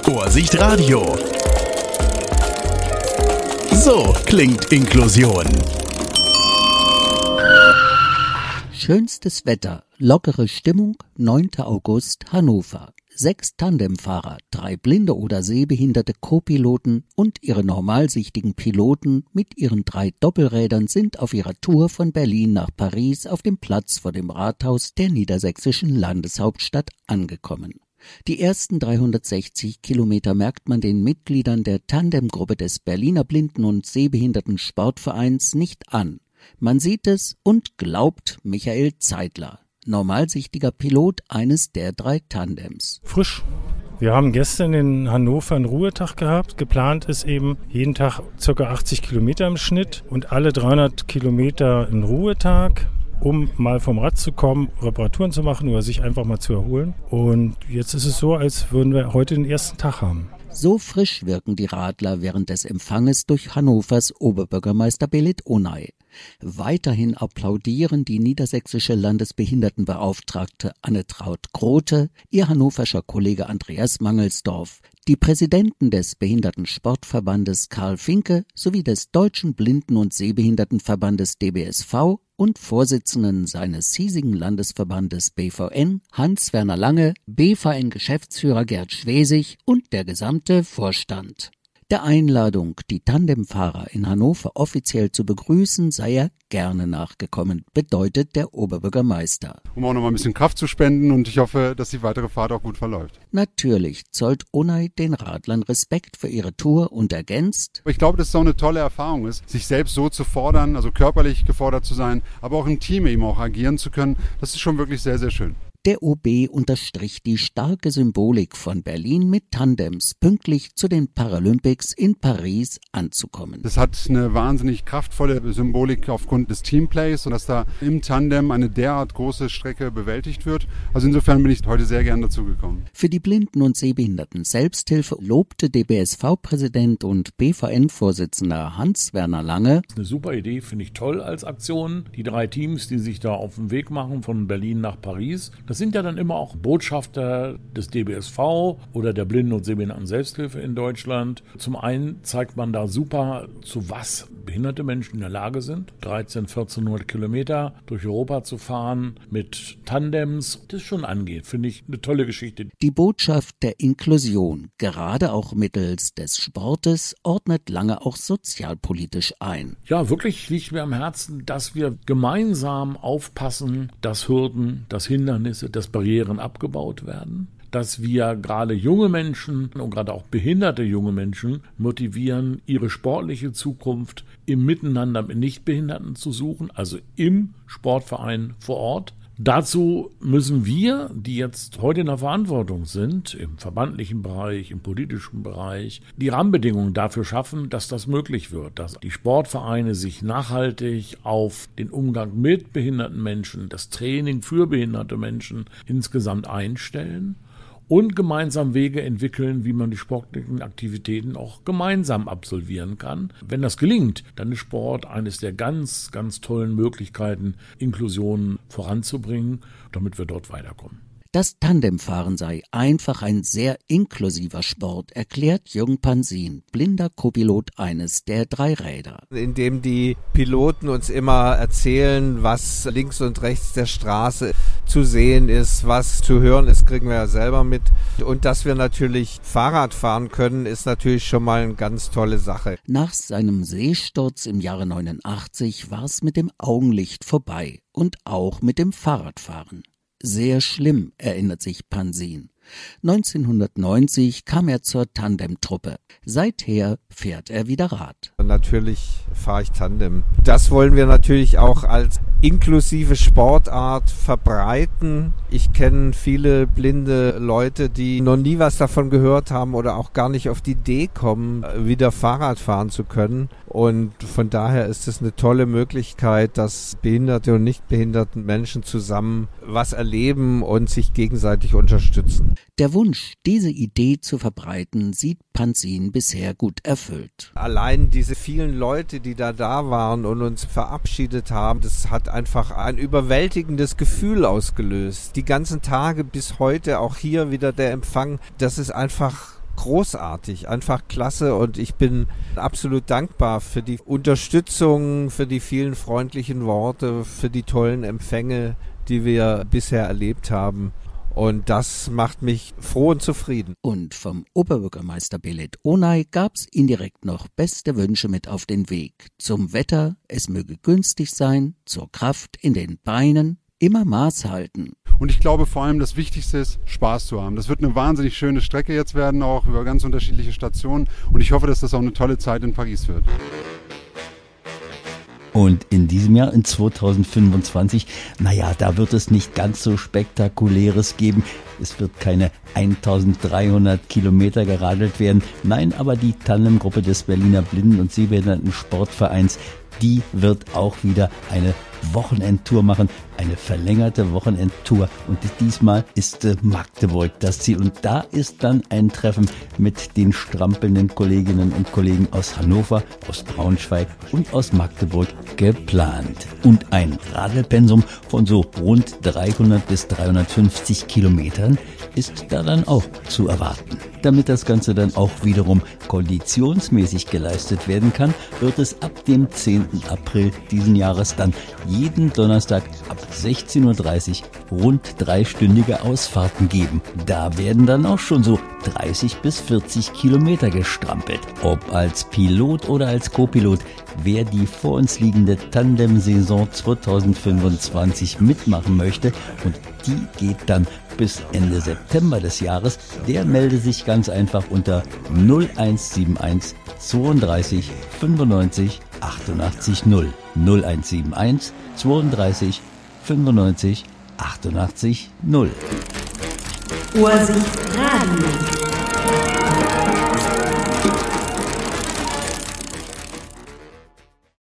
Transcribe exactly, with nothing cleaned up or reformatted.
Vorsicht Radio. So klingt Inklusion. Schönstes Wetter, lockere Stimmung, neunter August, Hannover. Sechs Tandemfahrer, drei blinde oder sehbehinderte Co-Piloten und ihre normalsichtigen Piloten mit ihren drei Doppelrädern sind auf ihrer Tour von Berlin nach Paris auf dem Platz vor dem Rathaus der niedersächsischen Landeshauptstadt angekommen. Die ersten dreihundertsechzig Kilometer merkt man den Mitgliedern der Tandemgruppe des Berliner Blinden- und Sehbehinderten Sportvereins nicht an. Man sieht es und glaubt Michael Zeidler, normalsichtiger Pilot eines der drei Tandems. Frisch. Wir haben gestern in Hannover einen Ruhetag gehabt. Geplant ist eben jeden Tag ca. achtzig Kilometer im Schnitt und alle dreihundert Kilometer ein Ruhetag, um mal vom Rad zu kommen, Reparaturen zu machen oder sich einfach mal zu erholen. Und jetzt ist es so, als würden wir heute den ersten Tag haben. So frisch wirken die Radler während des Empfanges durch Hannovers Oberbürgermeister Belit Onay. Weiterhin applaudieren die niedersächsische Landesbehindertenbeauftragte Anne-Traut Grote, ihr hannoverscher Kollege Andreas Mangelsdorf, die Präsidenten des Behindertensportverbandes Karl Finke sowie des Deutschen Blinden- und Sehbehindertenverbandes D B S V und Vorsitzenden seines hiesigen Landesverbandes B V N Hans-Werner Lange, B V N-Geschäftsführer Gerd Schwesig und der gesamte Vorstand. Der Einladung, die Tandemfahrer in Hannover offiziell zu begrüßen, sei er gerne nachgekommen, bedeutet der Oberbürgermeister. Um auch noch mal ein bisschen Kraft zu spenden und ich hoffe, dass die weitere Fahrt auch gut verläuft. Natürlich zollt Onay den Radlern Respekt für ihre Tour und ergänzt: Ich glaube, dass es auch eine tolle Erfahrung ist, sich selbst so zu fordern, also körperlich gefordert zu sein, aber auch im Team eben auch agieren zu können. Das ist schon wirklich sehr, sehr schön. Der O B unterstrich die starke Symbolik von Berlin mit Tandems pünktlich zu den Paralympics in Paris anzukommen. Das hat eine wahnsinnig kraftvolle Symbolik aufgrund des Teamplays und dass da im Tandem eine derart große Strecke bewältigt wird. Also insofern bin ich heute sehr gern dazugekommen. Für die Blinden- und Sehbehinderten Selbsthilfe lobte D B S V-Präsident und B V N-Vorsitzender Hans-Werner Lange. Eine super Idee, finde ich toll als Aktion. Die drei Teams, die sich da auf den Weg machen von Berlin nach Paris. Das sind ja dann immer auch Botschafter des D B S V oder der Blinden- und Sehbehinderten Selbsthilfe in Deutschland. Zum einen zeigt man da super, zu was behinderte Menschen in der Lage sind. dreizehn, vierzehnhundert Kilometer durch Europa zu fahren mit Tandems. Das schon angeht, finde ich eine tolle Geschichte. Die Botschaft der Inklusion, gerade auch mittels des Sportes, ordnet Lange auch sozialpolitisch ein. Ja, wirklich liegt mir am Herzen, dass wir gemeinsam aufpassen, dass Hürden, dass Hindernisse, dass Barrieren abgebaut werden, dass wir gerade junge Menschen und gerade auch behinderte junge Menschen motivieren, ihre sportliche Zukunft im Miteinander mit Nichtbehinderten zu suchen, also im Sportverein vor Ort. Dazu müssen wir, die jetzt heute in der Verantwortung sind, im verbandlichen Bereich, im politischen Bereich, die Rahmenbedingungen dafür schaffen, dass das möglich wird, dass die Sportvereine sich nachhaltig auf den Umgang mit behinderten Menschen, das Training für behinderte Menschen insgesamt einstellen und gemeinsam Wege entwickeln, wie man die sportlichen Aktivitäten auch gemeinsam absolvieren kann. Wenn das gelingt, dann ist Sport eines der ganz, ganz tollen Möglichkeiten, Inklusion voranzubringen, damit wir dort weiterkommen. Das Tandemfahren sei einfach ein sehr inklusiver Sport, erklärt Jürgen Pansin, blinder Co-Pilot eines der drei Räder. Indem die Piloten uns immer erzählen, was links und rechts der Straße zu sehen ist, was zu hören ist, kriegen wir ja selber mit. Und dass wir natürlich Fahrrad fahren können, ist natürlich schon mal eine ganz tolle Sache. Nach seinem Seesturz im Jahre neunundachtzig war es mit dem Augenlicht vorbei und auch mit dem Fahrradfahren. Sehr schlimm, erinnert sich Pansin. neunzehnhundertneunzig kam er zur Tandemtruppe. Seither fährt er wieder Rad. Natürlich fahre ich Tandem. Das wollen wir natürlich auch als inklusive Sportart verbreiten. Ich kenne viele blinde Leute, die noch nie was davon gehört haben oder auch gar nicht auf die Idee kommen, wieder Fahrrad fahren zu können. Und von daher ist es eine tolle Möglichkeit, dass behinderte und nicht behinderten Menschen zusammen was erleben und sich gegenseitig unterstützen. Der Wunsch, diese Idee zu verbreiten, sieht Pansin bisher gut erfüllt. Allein diese vielen Leute, die da da waren und uns verabschiedet haben, das hat einfach ein überwältigendes Gefühl ausgelöst. Die ganzen Tage bis heute, auch hier wieder der Empfang, das ist einfach großartig, einfach klasse und ich bin absolut dankbar für die Unterstützung, für die vielen freundlichen Worte, für die tollen Empfänge, die wir bisher erlebt haben. Und das macht mich froh und zufrieden. Und vom Oberbürgermeister Belit Onay gab's indirekt noch beste Wünsche mit auf den Weg. Zum Wetter, es möge günstig sein, zur Kraft in den Beinen, immer Maß halten. Und ich glaube vor allem, das Wichtigste ist, Spaß zu haben. Das wird eine wahnsinnig schöne Strecke jetzt werden, auch über ganz unterschiedliche Stationen. Und ich hoffe, dass das auch eine tolle Zeit in Paris wird. Und in diesem Jahr, in zweitausendfünfundzwanzig, naja, da wird es nicht ganz so Spektakuläres geben. Es wird keine eintausenddreihundert Kilometer geradelt werden. Nein, aber die Tandemgruppe des Berliner Blinden- und Sehbehinderten-Sportvereins, die wird auch wieder eine Wochenendtour machen, eine verlängerte Wochenendtour. Und diesmal ist äh, Magdeburg das Ziel. Und da ist dann ein Treffen mit den strampelnden Kolleginnen und Kollegen aus Hannover, aus Braunschweig und aus Magdeburg geplant. Und ein Radelpensum von so rund dreihundert bis dreihundertfünfzig Kilometern ist da dann auch zu erwarten. Damit das Ganze dann auch wiederum konditionsmäßig geleistet werden kann, wird es ab dem zehnten April diesen Jahres dann jeden Donnerstag ab sechzehn Uhr dreißig rund dreistündige Ausfahrten geben. Da werden dann auch schon so dreißig bis vierzig Kilometer gestrampelt. Ob als Pilot oder als Co-Pilot, wer die vor uns liegende Tandem-Saison zweitausendfünfundzwanzig mitmachen möchte, und die geht dann bis Ende September des Jahres, der melde sich ganz einfach unter null eins sieben eins zweiunddreißig fünfundneunzig achtundachtzig null. null eins sieben eins zweiunddreißig fünfundneunzig achtundachtzig null. Ursicht Radio.